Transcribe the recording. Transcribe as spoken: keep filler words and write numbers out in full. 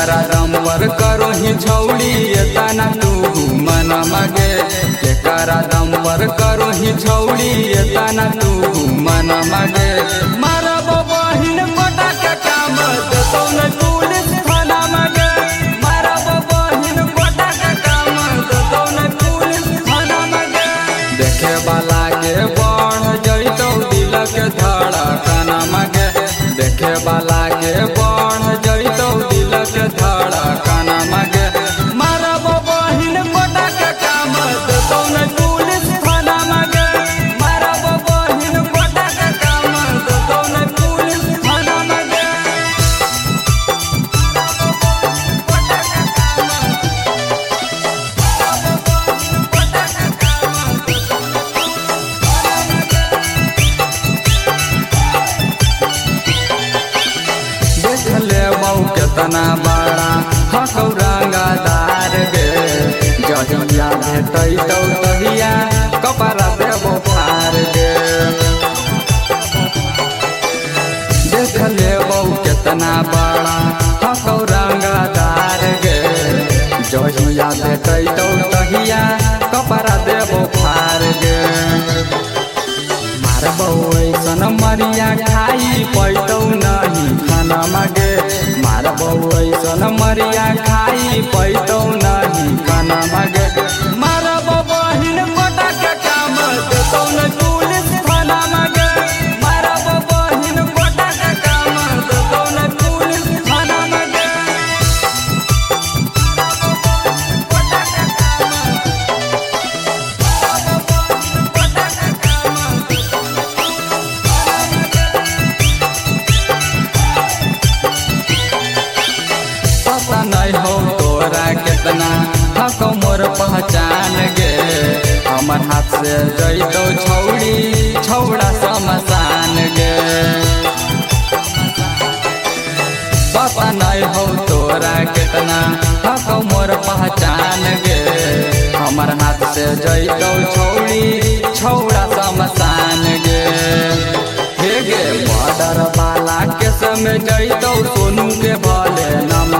केकारा दम पर करो ही छौड़ी तना तू मन मगे केकारा दम पर करो ही छौड़ी तना तू मन मगे मारा बहिन मोटा के काम तो न पुलिस थाना मगे मारा बहिन मोटा के काम तो न पुलिस थाना मगे देखे वाला के बढ़ जइतो दिल के धड़कन मगे देखे वाला के बढ़ जइतो दिल के धड़कन मगे मारा बहिन मोटा के काम तो न पुलिस थाना मगे मारा बहिन मोटा के काम तो न पुलिस थाना मगे देख ले बऊ केतना बड़ा हकौ रंगदार गे जहिया भेटै तो तहिया कपड़ा देबो फार गे देख ले बऊ केतना बड़ा हकौ रंगदार गे जहिया भेटै तो तहिया कपड़ा देबो फार गे मारबौ ऐसन मरिया खाई पैतौ नहीं खाना मगे मारबौ ऐसन मरिया खाई पैतौ नहीं खाना मगे मारब बहिन मोटा के काम देतौ न पुलिस थाना मगे मारब बहिन मोटा के काम देतौ न पुलिस थाना मगे पता नहीं हो तोरा कितना हको मोर पहचान गे हमर हाथ से जइतो छौड़ी छौड़ा समसान गे पता नहीं हो तोरा कितना हको मोर पहचान गे हमर हाथ से जइतो छौड़ी छौड़ा समसान गे हे गे मर्डर वाला के समय जइतो सोनू के भले नम